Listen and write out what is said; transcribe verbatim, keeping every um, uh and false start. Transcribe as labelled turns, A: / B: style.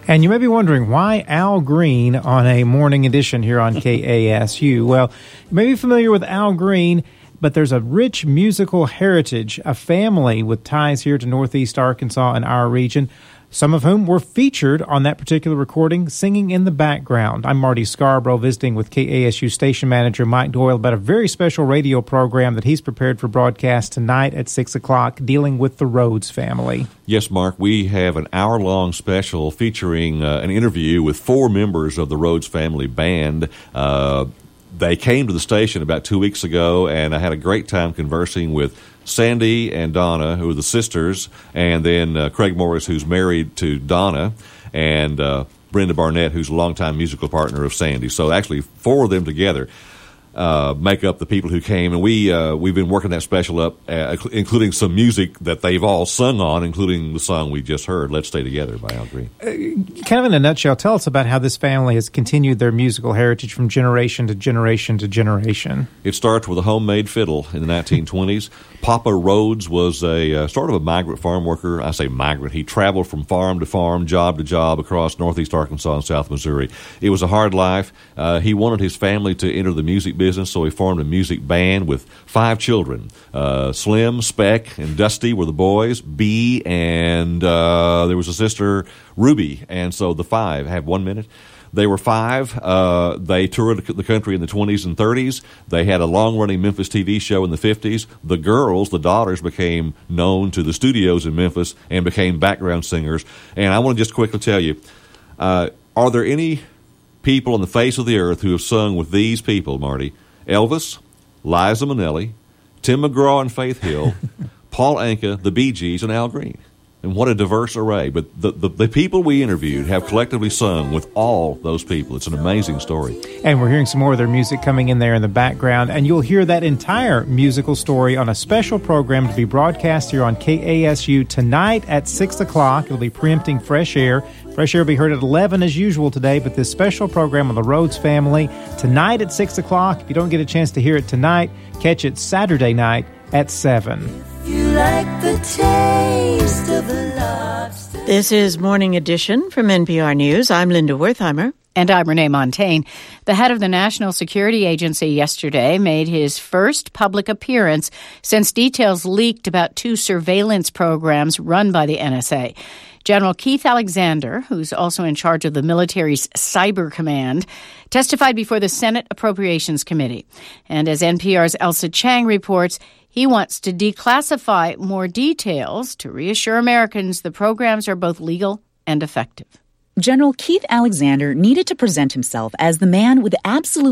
A: And you may be wondering, why Al Green on a morning edition here on K A S U? Well, you may be familiar with Al Green, but there's a rich musical heritage, a family with ties here to Northeast Arkansas and our region, some of whom were featured on that particular recording, singing in the background. I'm Marty Scarborough, visiting with K A S U station manager Mike Doyle about a very special radio program that he's prepared for broadcast tonight at six o'clock, dealing with the Rhodes family.
B: Yes, Mark, we have an hour-long special featuring uh, an interview with four members of the Rhodes family band. Uh, they came to the station about two weeks ago, and I had a great time conversing with Sandy and Donna, who are the sisters, and then uh, Craig Morris, who's married to Donna, and uh, Brenda Barnett, who's a longtime musical partner of Sandy. So actually, four of them together uh, make up the people who came, and we, uh, we've been working that special up, uh, including some music that they've all sung on, including the song we just heard, Let's Stay Together by Al Green.
A: Uh, kind of in a nutshell, tell us about how this family has continued their musical heritage from generation to generation to generation.
B: It starts with a homemade fiddle in the nineteen twenties. Papa Rhodes was a uh, sort of a migrant farm worker. I say migrant. He traveled from farm to farm, job to job across northeast Arkansas and south Missouri. It was a hard life. Uh, he wanted his family to enter the music business, so he formed a music band with five children. Uh, Slim, Speck, and Dusty were the boys. Bee and uh, there was a sister, Ruby. And so the five have one minute. They were five. Uh, they toured the country in the twenties and thirties. They had a long-running Memphis T V show in the fifties. The girls, the daughters, became known to the studios in Memphis and became background singers. And I want to just quickly tell you, uh, are there any people on the face of the earth who have sung with these people, Marty? Elvis, Liza Minnelli, Tim McGraw and Faith Hill, Paul Anka, the Bee Gees, and Al Green. And what a diverse array. But the, the, the people we interviewed have collectively sung with all those people. It's an amazing story.
A: And we're hearing some more of their music coming in there in the background. And you'll hear that entire musical story on a special program to be broadcast here on K A S U tonight at six o'clock. It'll be preempting Fresh Air. Fresh Air will be heard at eleven as usual today, but this special program on the Rhodes family tonight at six o'clock. If you don't get a chance to hear it tonight, catch it Saturday night at seven.
C: You like the taste of the lobster.
D: This is Morning Edition from N P R News. I'm Linda Wertheimer.
E: And I'm Renee Montaigne. The head of the National Security Agency yesterday made his first public appearance since details leaked about two surveillance programs run by the N S A. General Keith Alexander, who's also in charge of the military's Cyber Command, testified before the Senate Appropriations Committee. And as N P R's Elsa Chang reports, he wants to declassify more details to reassure Americans the programs are both legal and effective.
F: General Keith Alexander needed to present himself as the man with absolute